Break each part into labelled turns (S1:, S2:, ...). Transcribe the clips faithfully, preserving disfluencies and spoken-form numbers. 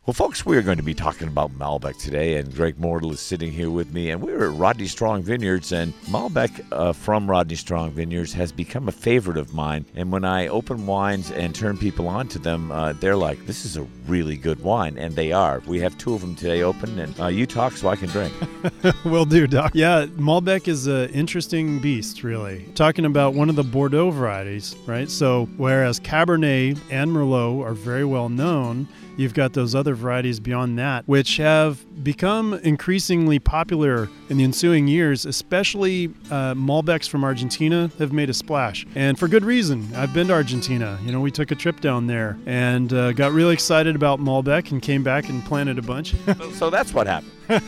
S1: Well, folks, we are going to be talking about Malbec today, and Greg Mortal is sitting here with me, and we're at Rodney Strong Vineyards, and Malbec uh, from Rodney Strong Vineyards has become a favorite of mine, and when I open wines and turn people on to them, uh, they're like, this is a really good wine, and they are. We have two of them today open, and uh, you talk so I can drink.
S2: Will do, Doc. Yeah, Malbec is an interesting beast, really. Talking about one of the Bordeaux varieties, right? So whereas Cabernet and Merlot are very well known, you've got those other varieties beyond that, which have become increasingly popular in the ensuing years, especially uh, Malbecs from Argentina have made a splash. And for good reason. I've been to Argentina. You know, we took a trip down there and uh, got really excited about Malbec and came back and planted a bunch.
S1: So that's what happened.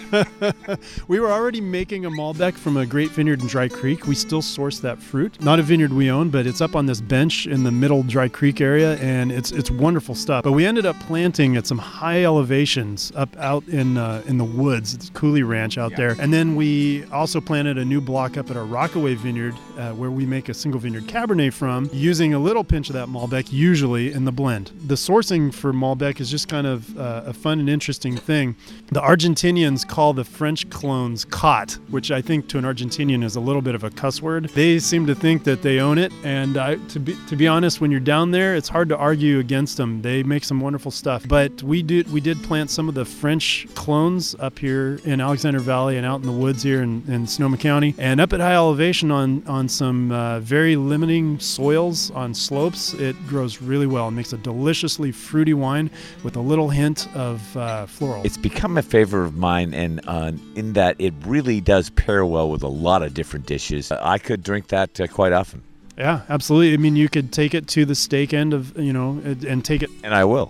S2: We were already making a Malbec from a great vineyard in Dry Creek. We still source that fruit. Not a vineyard we own, but it's up on this bench in the middle Dry Creek area, and it's it's wonderful stuff. But we ended up planting at some high elevations up out in uh, in the woods. It's Cooley Ranch out yeah. there. And then we also planted a new block up at our Rockaway Vineyard uh, where we make a single vineyard Cabernet from, using a little pinch of that Malbec usually in the blend. The sourcing for Malbec is just kind of uh, a fun and interesting thing. The Argentinians call the French clones cot, which I think to an Argentinian is a little bit of a cuss word. They seem to think that they own it, and I, to be to be honest, when you're down there, it's hard to argue against them. They make some wonderful stuff. But we did we did plant some of the French clones up here in Alexander Valley and out in the woods here in, in Sonoma County, and up at high elevation on on some uh, very limiting soils on slopes. It grows really well and makes a deliciously fruity wine with a little hint of uh, floral.
S1: It's become a favorite of mine, and uh, in that it really does pair well with a lot of different dishes. I could drink that uh, quite often.
S2: Yeah, absolutely. I mean, you could take it to the steak end of, you know, and, and take it.
S1: And I will.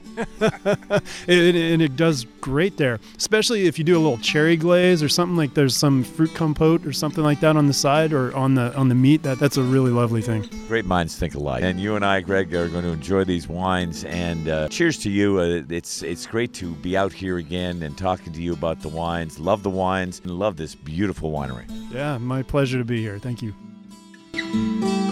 S2: it, and it does great there, especially if you do a little cherry glaze or something, like there's some fruit compote or something like that on the side or on the on the meat. That That's a really lovely thing.
S1: Great minds think alike. And you and I, Greg, are going to enjoy these wines. And uh, cheers to you. Uh, it's, it's great to be out here again and talking to you about the wines. Love the wines and love this beautiful winery.
S2: Yeah, my pleasure to be here. Thank you.